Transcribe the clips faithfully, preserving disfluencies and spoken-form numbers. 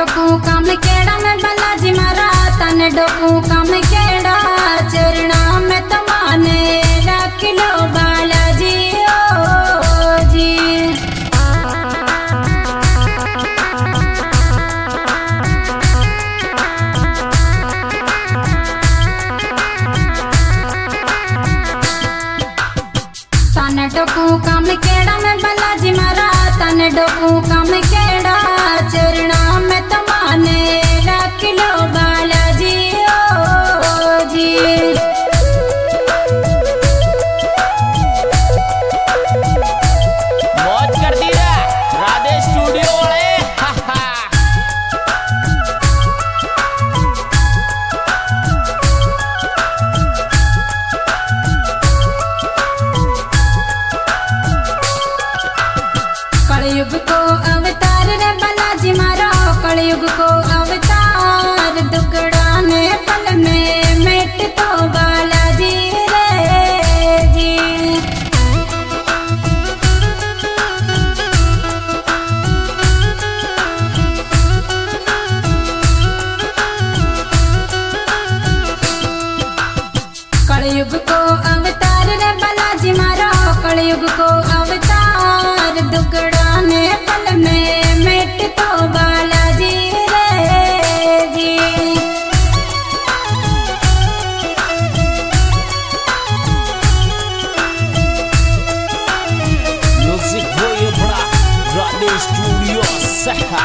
Docu काम केड़ा में बालाजी मारा तन डोकू काम केड़ा चरणा में तमाने रख लो बालाजी ओ जी। तन डोकू काम केड़ा में बालाजी मारा तन डोकू काम केड़ा चरणा में तमाने रख लो बालाजी ओ जी। मौज कर दी रे राधे स्टूडियो वाले। कलयुग को अवतार रे बालाजी मारो कलयुग को अवतार दुकड़ा ने पल में मिट तो बालाजी रे जी। कलयुग को अवतार रे बालाजी मारो कलयुग को अवतार दुकड़ा ने पल में मिट तो बालाजी रे जी। म्यूजिक वो ये बड़ा राधे स्टूडियो सहा।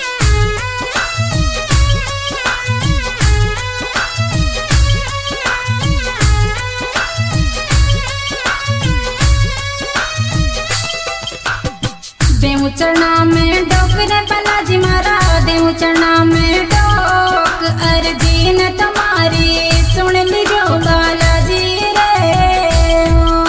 देव चरणा में डोक रे बालाजी मारा देव चरणा में डोक अर्जी न तुम्हारी सुन लीजो बालाजी रे ओ।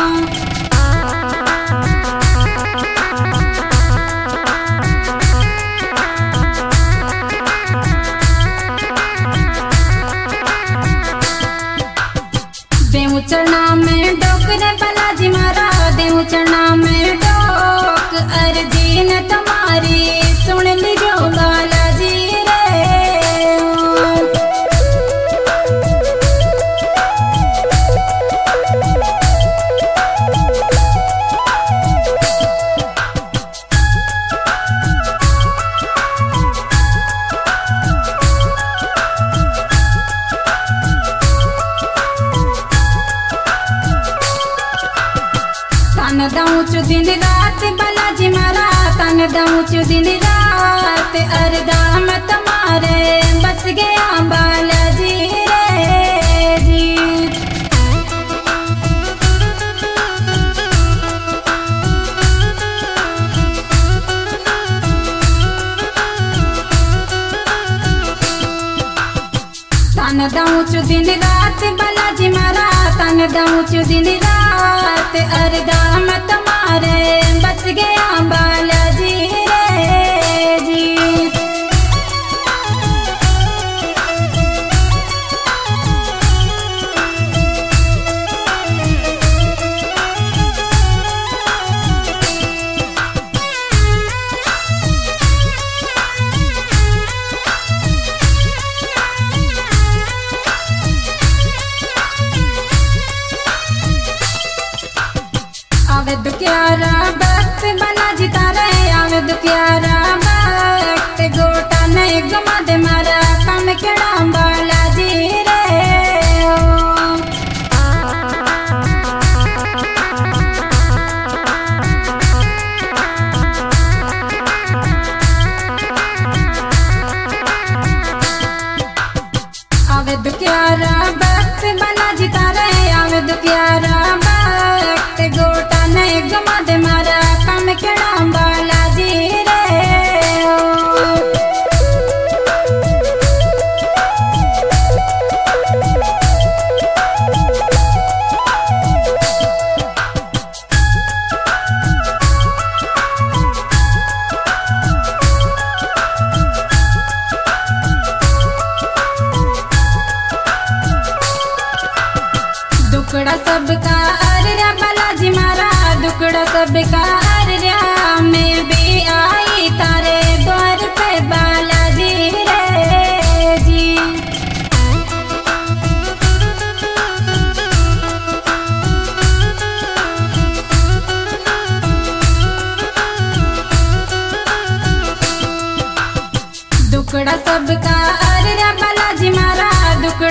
देव चरणा में डोक रे बालाजी मारा देव चरणा में डोक अर्जी न तुम्हारी सुन लीजो बालाजी रे ओ। तन दऊचु दिन रात बालाजी मारा तन दऊचु दिन रात अरदाम तुम्हारे बस गया बालाजी रे जी। तन दऊचु दिन रात बालाजी मारा तन दऊचु दिन रात अरदाम तुम्हारे बस गया बालाजी रे जी। आवे दुखियारा वक्त बालाजी तारे आवे दुखियारा वक्त गोटा नहीं गमा दे मारा काम केड़ा बालाजी रे ओ। आवे दुखियारा वक्त बालाजी तारे आवे दुखियारा वक्त गोटा नहीं गमा दे मारा काम केड़ा बालाजी रे ओ। दुकड़ा सबका अररिया बालाजी मारा दुकड़ा सबका अररिया में भी आई तारे द्वार पे बालाजी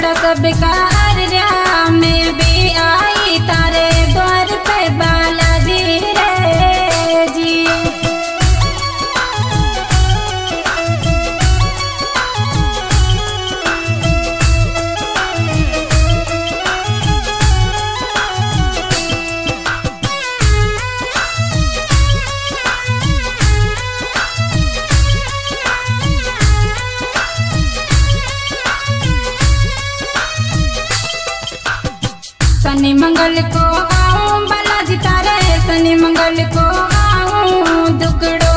पूरा सब कार्य में भी आई तारे द्वार पे बालाजी रे जी। शनि मंगल को आऊं बालाजी तारे, शनि मंगल को आऊं दुखड़ो